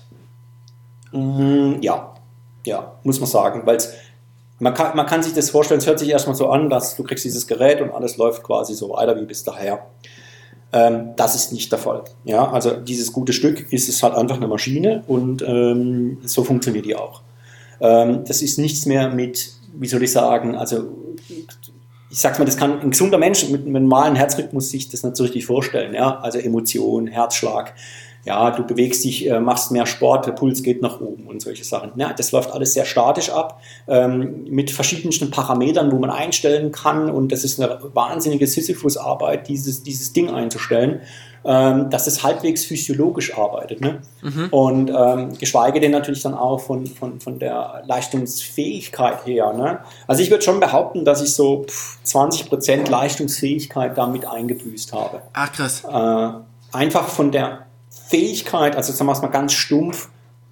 Speaker 2: Mm, ja, ja, muss man sagen, weil man kann, man kann sich das vorstellen, es hört sich erstmal so an, dass du kriegst dieses Gerät und alles läuft quasi so weiter wie bis daher. Ähm, das ist nicht der Fall. Ja, also dieses gute Stück ist es halt einfach eine Maschine und ähm, so funktioniert die auch. Ähm, das ist nichts mehr mit, wie soll ich sagen, also ich sag's mal, das kann ein gesunder Mensch mit einem normalen Herzrhythmus sich das nicht so richtig vorstellen. Ja, also Emotion, Herzschlag. Ja, du bewegst dich, machst mehr Sport, der Puls geht nach oben und solche Sachen. Ja, das läuft alles sehr statisch ab, ähm, mit verschiedensten Parametern, wo man einstellen kann. Und das ist eine wahnsinnige Sisyphus-Arbeit, dieses, dieses Ding einzustellen, ähm, dass es halbwegs physiologisch arbeitet. Ne? Mhm. Und ähm, geschweige denn natürlich dann auch von, von, von der Leistungsfähigkeit her. Ne? Also ich würde schon behaupten, dass ich so zwanzig Prozent Leistungsfähigkeit damit eingebüßt habe.
Speaker 1: Ach krass.
Speaker 2: Äh, einfach von der Fähigkeit, also sagen wir es mal ganz stumpf,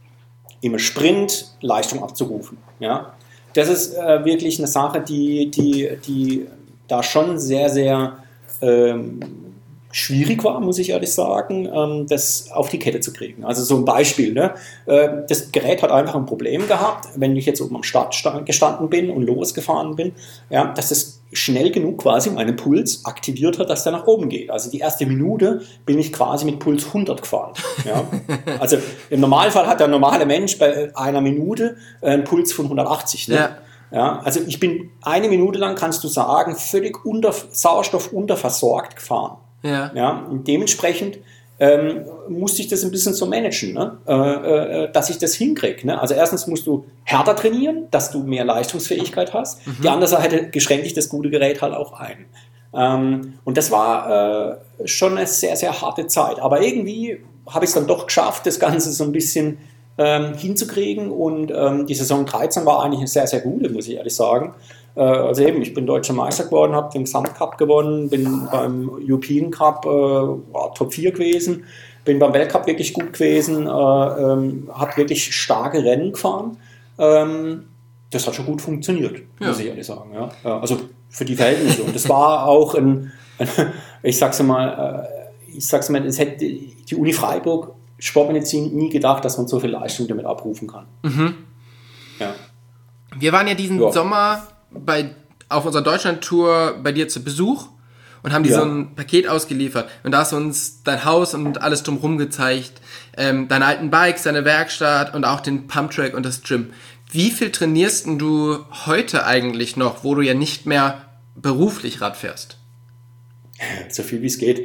Speaker 2: im Sprint Leistung abzurufen. Ja? Das ist äh, wirklich eine Sache, die, die, die da schon sehr, sehr ähm, schwierig war, muss ich ehrlich sagen, ähm, das auf die Kette zu kriegen. Also so ein Beispiel, ne? äh, das Gerät hat einfach ein Problem gehabt, wenn ich jetzt oben am Start gestanden bin und losgefahren bin, ja, dass das schnell genug quasi meinen Puls aktiviert hat, dass der nach oben geht. Also die erste Minute bin ich quasi mit Puls hundert gefahren. Ja? Also im Normalfall hat der normale Mensch bei einer Minute einen Puls von hundertachtzig. Ne? Ja. Ja, also ich bin eine Minute lang, kannst du sagen, völlig unter, Sauerstoff unterversorgt gefahren. Ja. Ja, und dementsprechend ähm, musste ich das ein bisschen so managen, ne? äh, äh, dass ich das hinkriege. Ne? Also erstens musst du härter trainieren, dass du mehr Leistungsfähigkeit hast. Mhm. Die andere Seite geschränkt dich das gute Gerät halt auch ein. Ähm, und das war äh, schon eine sehr, sehr harte Zeit. Aber irgendwie habe ich es dann doch geschafft, das Ganze so ein bisschen ähm, hinzukriegen. Und ähm, die Saison dreizehn war eigentlich eine sehr, sehr gute, muss ich ehrlich sagen. Also eben, ich bin deutscher Meister geworden, habe den Gesamtcup gewonnen, bin beim European Cup äh, war Top vier gewesen, bin beim Weltcup wirklich gut gewesen, äh, ähm, habe wirklich starke Rennen gefahren. Ähm, das hat schon gut funktioniert, ja. muss ich ehrlich sagen. Ja. Also für die Verhältnisse. Und das war auch ein, ein ich sag's mal, äh, ich sag's mal, es hätte die Uni Freiburg Sportmedizin nie gedacht, dass man so viel Leistung damit abrufen kann. Mhm.
Speaker 1: Ja. Wir waren ja diesen ja. Sommer bei, auf unserer Deutschland-Tour bei dir zu Besuch und haben dir ja. so ein Paket ausgeliefert. Und da hast du uns dein Haus und alles drumherum gezeigt, ähm, deine alten Bikes, deine Werkstatt und auch den Pumptrack und das Gym. Wie viel trainierst denn du heute eigentlich noch, wo du ja nicht mehr beruflich Rad fährst?
Speaker 2: So viel wie es geht.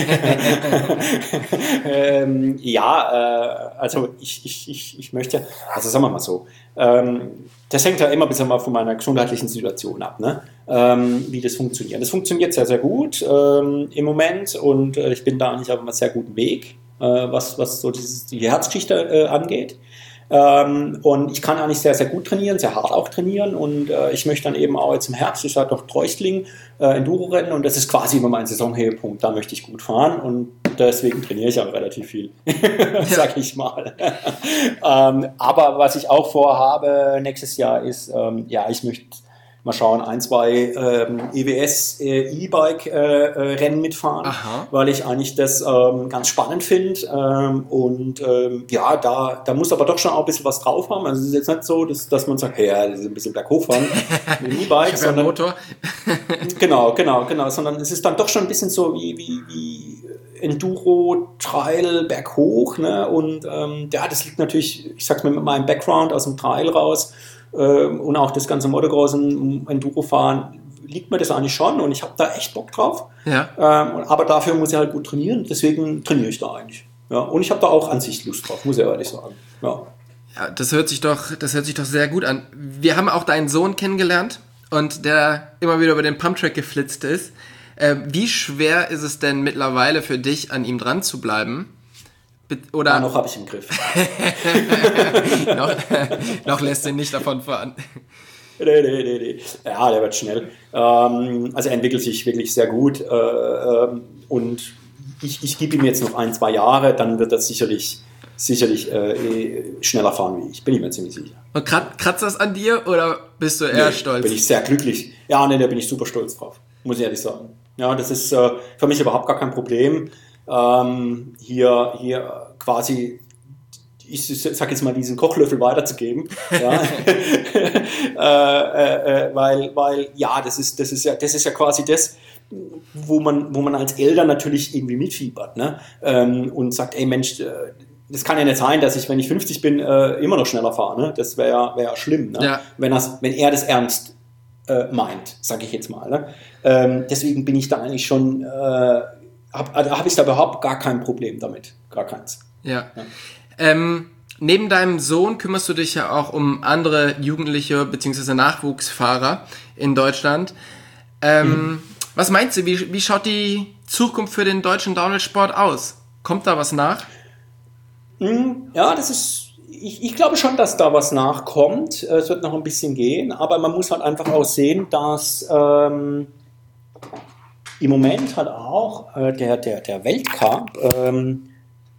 Speaker 2: ähm, ja, äh, also ich, ich, ich, ich möchte, also sagen wir mal so, ähm, das hängt ja immer ein bisschen mal von meiner gesundheitlichen Situation ab, ne? ähm, wie das funktioniert. Das funktioniert sehr, sehr gut ähm, im Moment und äh, ich bin da eigentlich auf einem sehr guten Weg, äh, was, was so dieses, die Herzgeschichte äh, angeht. Ähm, und ich kann eigentlich sehr, sehr gut trainieren, sehr hart auch trainieren. Und äh, ich möchte dann eben auch jetzt im Herbst, ich sage doch Treustling, äh, Enduro-Rennen. Und das ist quasi immer mein Saisonhöhepunkt. Da möchte ich gut fahren. Und deswegen trainiere ich auch relativ viel, sag ich mal. ähm, aber was ich auch vorhabe nächstes Jahr ist, ähm, ja, ich möchte mal schauen, ein, zwei ähm, E W S äh, E-Bike-Rennen äh, mitfahren, Aha. weil ich eigentlich das ähm, ganz spannend finde. Ähm, und ähm, ja, da, da muss aber doch schon auch ein bisschen was drauf haben. Also es ist jetzt nicht so, dass, dass man sagt, hey, ja, das ist ein bisschen berghoch fahren mit dem E-Bike.
Speaker 1: Ich habe ja einen Motor.
Speaker 2: genau, genau, genau. Sondern es ist dann doch schon ein bisschen so wie, wie, wie Enduro, Trail, berghoch. Ne? Und ähm, ja, das liegt natürlich, ich sag's mal, mit meinem Background aus dem Trail raus, und auch das ganze Motocross und Enduro-Fahren liegt mir das eigentlich schon und ich habe da echt Bock drauf.
Speaker 1: Ja.
Speaker 2: Ähm, aber dafür muss ich halt gut trainieren, deswegen trainiere ich da eigentlich. Ja, und ich habe da auch an sich Lust drauf, muss ich ehrlich sagen. Ja.
Speaker 1: Ja, das hört sich doch, das hört sich doch sehr gut an. Wir haben auch deinen Sohn kennengelernt und der immer wieder über den Pumptrack geflitzt ist. Äh, wie schwer ist es denn mittlerweile für dich, an ihm dran zu bleiben? Oder
Speaker 2: ja, noch habe ich im Griff.
Speaker 1: noch, noch lässt ihn nicht davon fahren.
Speaker 2: Nee, nee, nee, nee. Ja, der wird schnell. Ähm, also er entwickelt sich wirklich sehr gut. Äh, äh, und ich, ich gebe ihm jetzt noch ein, zwei Jahre, dann wird er sicherlich, sicherlich äh, schneller fahren wie ich. Bin ich mir ziemlich sicher.
Speaker 1: Und kratzt das an dir oder bist du eher
Speaker 2: nee,
Speaker 1: stolz?
Speaker 2: Bin ich sehr glücklich. Ja, nee, da bin ich super stolz drauf. Muss ich ehrlich sagen. Ja, das ist äh, für mich überhaupt gar kein Problem. Ähm, hier, hier quasi, ich sag jetzt mal, diesen Kochlöffel weiterzugeben, ja. äh, äh, weil, weil, ja, das ist, das ist ja, das ist ja quasi das, wo man, wo man als Eltern natürlich irgendwie mitfiebert, ne? Ähm, und sagt, ey Mensch, äh, das kann ja nicht sein, dass ich, wenn ich fünfzig bin, äh, immer noch schneller fahre, ne? Das wäre ja, wär ja schlimm, ne?
Speaker 1: Ja.
Speaker 2: Wenn das, wenn er das ernst äh, meint, sag ich jetzt mal, ne? Ähm, deswegen bin ich da eigentlich schon, äh, Hab, also habe ich da überhaupt gar kein Problem damit. Gar keins.
Speaker 1: Ja. ja. Ähm, neben deinem Sohn kümmerst du dich ja auch um andere Jugendliche bzw. Nachwuchsfahrer in Deutschland. Ähm, mhm. Was meinst du, wie, wie schaut die Zukunft für den deutschen Downhill-Sport aus? Kommt da was nach?
Speaker 2: Ja, das ist, ich, ich glaube schon, dass da was nachkommt. Es wird noch ein bisschen gehen, aber man muss halt einfach auch sehen, dass ähm, im Moment hat auch äh, der, der, der Weltcup ähm,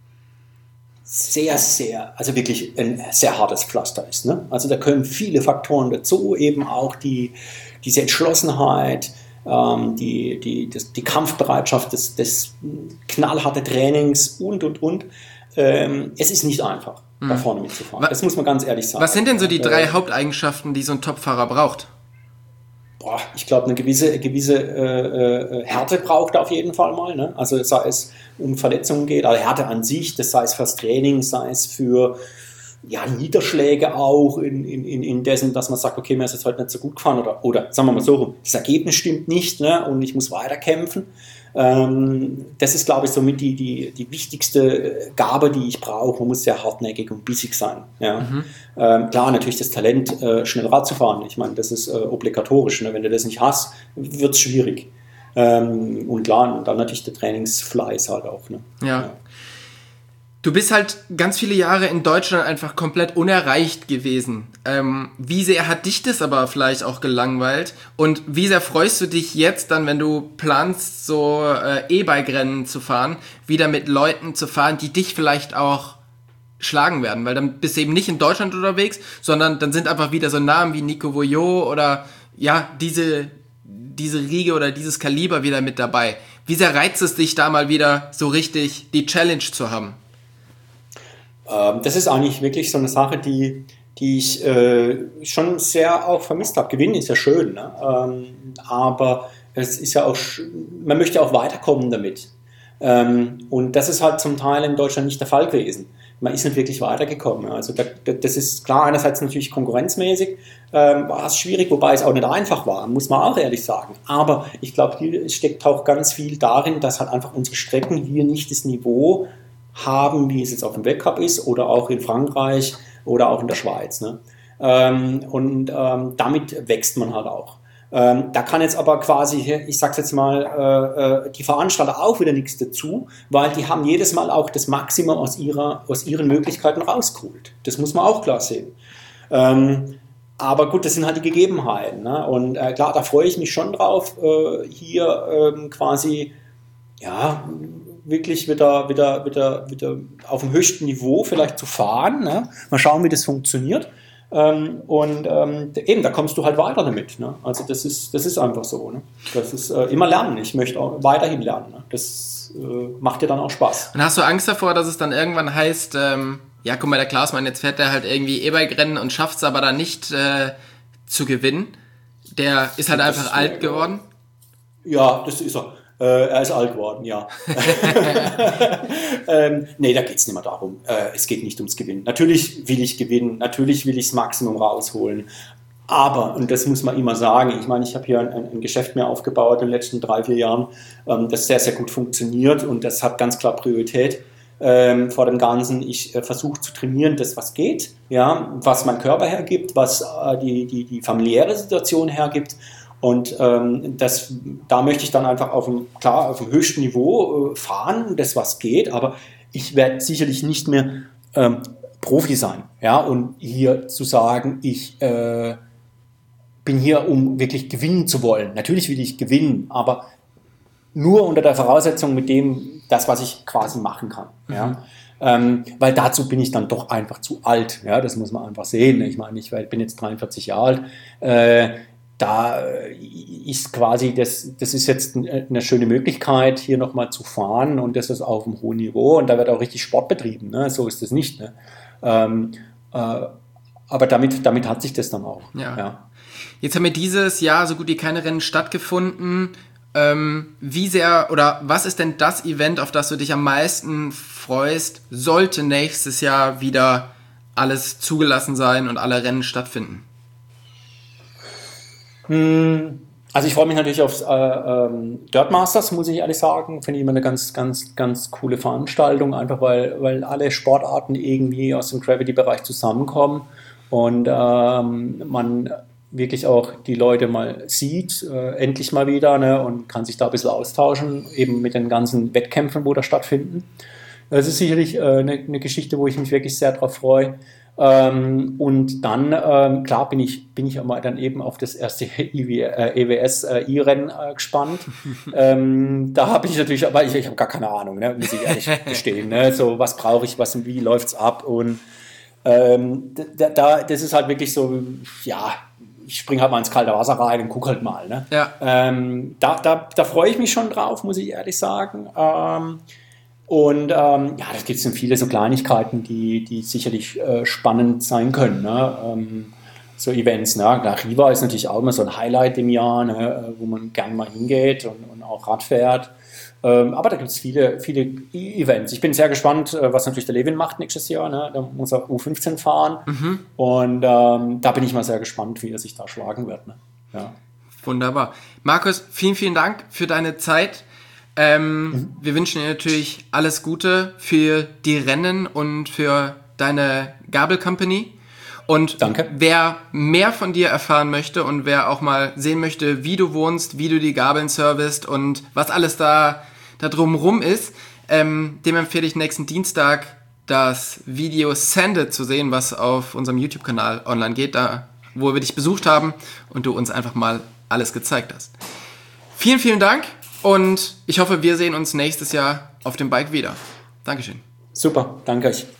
Speaker 2: sehr, sehr, also wirklich ein sehr hartes Pflaster ist. Ne? Also da können viele Faktoren dazu, eben auch die, diese Entschlossenheit, ähm, die, die, das, die Kampfbereitschaft, das, das knallharte Trainings und, und, und. Ähm, es ist nicht einfach, mhm. da vorne mitzufahren.
Speaker 1: Was,
Speaker 2: das muss man ganz ehrlich sagen.
Speaker 1: Was sind denn so die drei äh, Haupteigenschaften, die so ein Topfahrer braucht?
Speaker 2: Boah, ich glaube, eine gewisse, gewisse äh, äh, Härte braucht er auf jeden Fall mal. Ne? Also sei es um Verletzungen geht, also Härte an sich, das sei es fürs Training, sei es für ja, Niederschläge auch in, in, in dessen, dass man sagt, okay, mir ist jetzt heute nicht so gut gefahren oder, oder sagen wir mal so, das Ergebnis stimmt nicht, ne? Und ich muss weiterkämpfen. Ähm, das ist, glaube ich, somit die, die, die wichtigste Gabe, die ich brauche. Man muss sehr hartnäckig und bissig sein. Ja? Mhm. Ähm, klar, natürlich das Talent, äh, schnell Rad zu fahren. Ich meine, das ist äh, obligatorisch. Ne? Wenn du das nicht hast, wird es schwierig. Ähm, und klar, und dann natürlich der Trainingsfleiß halt auch. Ne?
Speaker 1: Ja. ja. Du bist halt ganz viele Jahre in Deutschland einfach komplett unerreicht gewesen. Ähm, wie sehr hat dich das aber vielleicht auch gelangweilt? Und wie sehr freust du dich jetzt dann, wenn du planst, so äh, E-Bike-Rennen zu fahren, wieder mit Leuten zu fahren, die dich vielleicht auch schlagen werden? Weil dann bist du eben nicht in Deutschland unterwegs, sondern dann sind einfach wieder so Namen wie Nico Voyot oder ja, diese, diese Riege oder dieses Kaliber wieder mit dabei. Wie sehr reizt es dich, da mal wieder so richtig die Challenge zu haben?
Speaker 2: Das ist eigentlich wirklich so eine Sache, die, die ich äh, schon sehr auch vermisst habe. Gewinnen ist ja schön, ne? ähm, aber es ist ja auch, man möchte auch weiterkommen damit. Ähm, und das ist halt zum Teil in Deutschland nicht der Fall gewesen. Man ist nicht wirklich weitergekommen. Also da, das ist klar, einerseits natürlich konkurrenzmäßig ähm, war es schwierig, wobei es auch nicht einfach war, muss man auch ehrlich sagen. Aber ich glaube, es steckt auch ganz viel darin, dass halt einfach unsere Strecken hier nicht das Niveau haben, wie es jetzt auf dem Weltcup ist oder auch in Frankreich oder auch in der Schweiz. Ne? Ähm, und ähm, damit wächst man halt auch. Ähm, da kann jetzt aber quasi, ich sag's jetzt mal, äh, äh, die Veranstalter auch wieder nichts dazu, weil die haben jedes Mal auch das Maximum aus, ihrer, aus ihren Möglichkeiten rausgeholt. Das muss man auch klar sehen. Ähm, aber gut, das sind halt die Gegebenheiten. Ne? Und äh, klar, da freue ich mich schon drauf, äh, hier ähm, quasi, ja, wirklich wieder, wieder, wieder, wieder auf dem höchsten Niveau vielleicht zu fahren. Ne? Mal schauen, wie das funktioniert. Ähm, und ähm, eben, da kommst du halt weiter damit. Ne? Also das ist, das ist einfach so. Ne? Das ist äh, immer lernen. Ich möchte auch weiterhin lernen. Ne? Das äh, macht dir dann auch Spaß.
Speaker 1: Und hast du Angst davor, dass es dann irgendwann heißt, ähm, ja, guck mal, der Klausmann, jetzt fährt der halt irgendwie E-Bike-Rennen und schafft es aber dann nicht äh, zu gewinnen. Der ist halt
Speaker 2: das
Speaker 1: einfach
Speaker 2: ist
Speaker 1: alt geworden.
Speaker 2: Ja, das ist er. Äh, er ist alt geworden, ja. ähm, nee, da geht es nicht mehr darum. Äh, es geht nicht ums Gewinnen. Natürlich will ich gewinnen, natürlich will ich das Maximum rausholen. Aber, und das muss man immer sagen, ich meine, ich habe hier ein, ein Geschäft mir aufgebaut in den letzten drei, vier Jahren, ähm, das sehr, sehr gut funktioniert und das hat ganz klar Priorität ähm, vor dem Ganzen. Ich äh, versuche zu trainieren, das was geht, ja, was mein Körper hergibt, was äh, die, die, die familiäre Situation hergibt. Und ähm, das, da möchte ich dann einfach auf dem, klar, auf dem höchsten Niveau äh, fahren, das was geht, aber ich werde sicherlich nicht mehr ähm, Profi sein. Ja? Und hier zu sagen, ich äh, bin hier, um wirklich gewinnen zu wollen. Natürlich will ich gewinnen, aber nur unter der Voraussetzung mit dem, das, was ich quasi machen kann. Mhm. Ja? Ähm, weil dazu bin ich dann doch einfach zu alt. Ja? Das muss man einfach sehen. Ich meine, ich bin jetzt dreiundvierzig Jahre alt. Äh, Da ist quasi, das, das ist jetzt eine schöne Möglichkeit, hier nochmal zu fahren und das ist auf einem hohen Niveau und da wird auch richtig Sport betrieben, ne? So ist das nicht. Ne? Ähm, äh, aber damit, damit hat sich das dann auch.
Speaker 1: Ja.
Speaker 2: Ja.
Speaker 1: Jetzt haben wir dieses Jahr so gut wie keine Rennen stattgefunden. Ähm, wie sehr oder was ist denn das Event, auf das du dich am meisten freust, sollte nächstes Jahr wieder alles zugelassen sein und alle Rennen stattfinden?
Speaker 2: Also ich freue mich natürlich auf äh, ähm, Dirt Masters, muss ich ehrlich sagen. Finde ich immer eine ganz, ganz, ganz coole Veranstaltung, einfach weil, weil alle Sportarten irgendwie aus dem Gravity-Bereich zusammenkommen und ähm, man wirklich auch die Leute mal sieht, äh, endlich mal wieder, ne, und kann sich da ein bisschen austauschen, eben mit den ganzen Wettkämpfen, wo da stattfinden. Das ist sicherlich äh, eine, eine Geschichte, wo ich mich wirklich sehr drauf freue. Ähm, und dann, ähm, klar, bin ich, bin ich aber dann eben auf das erste E W S-I-Rennen äh, gespannt. ähm, da habe ich natürlich, aber ich, ich habe gar keine Ahnung, ne, muss ich ehrlich gestehen. Ne? So, was brauche ich, was und wie läuft's ab? Und ähm, da, da, das ist halt wirklich so, ja, ich springe halt mal ins kalte Wasser rein und gucke halt mal. Ne?
Speaker 1: Ja.
Speaker 2: Ähm, da, da, da freue ich mich schon drauf, muss ich ehrlich sagen. Ähm, Und ähm, ja, da gibt es dann viele so Kleinigkeiten, die, die sicherlich äh, spannend sein können. Ne? Ähm, so Events. Ne? Klar, Riva ist natürlich auch immer so ein Highlight im Jahr, ne? Wo man gerne mal hingeht und, und auch Rad fährt. Ähm, aber da gibt es viele, viele Events. Ich bin sehr gespannt, was natürlich der Levin macht nächstes Jahr. Ne? Da muss er U fünfzehn fahren. Mhm. Und ähm, da bin ich mal sehr gespannt, wie er sich da schlagen wird. Ne? Ja.
Speaker 1: Wunderbar. Markus, vielen, vielen Dank für deine Zeit. Ähm, mhm. Wir wünschen dir natürlich alles Gute für die Rennen und für deine Gabel Company. Und
Speaker 2: Danke.
Speaker 1: Wer mehr von dir erfahren möchte und wer auch mal sehen möchte, wie du wohnst, wie du die Gabeln servicest und was alles da, da drumrum ist, ähm, dem empfehle ich nächsten Dienstag das Video Send zu sehen, was auf unserem YouTube-Kanal online geht, da wo wir dich besucht haben und du uns einfach mal alles gezeigt hast. Vielen, vielen Dank. Und ich hoffe, wir sehen uns nächstes Jahr auf dem Bike wieder. Dankeschön.
Speaker 2: Super, danke euch.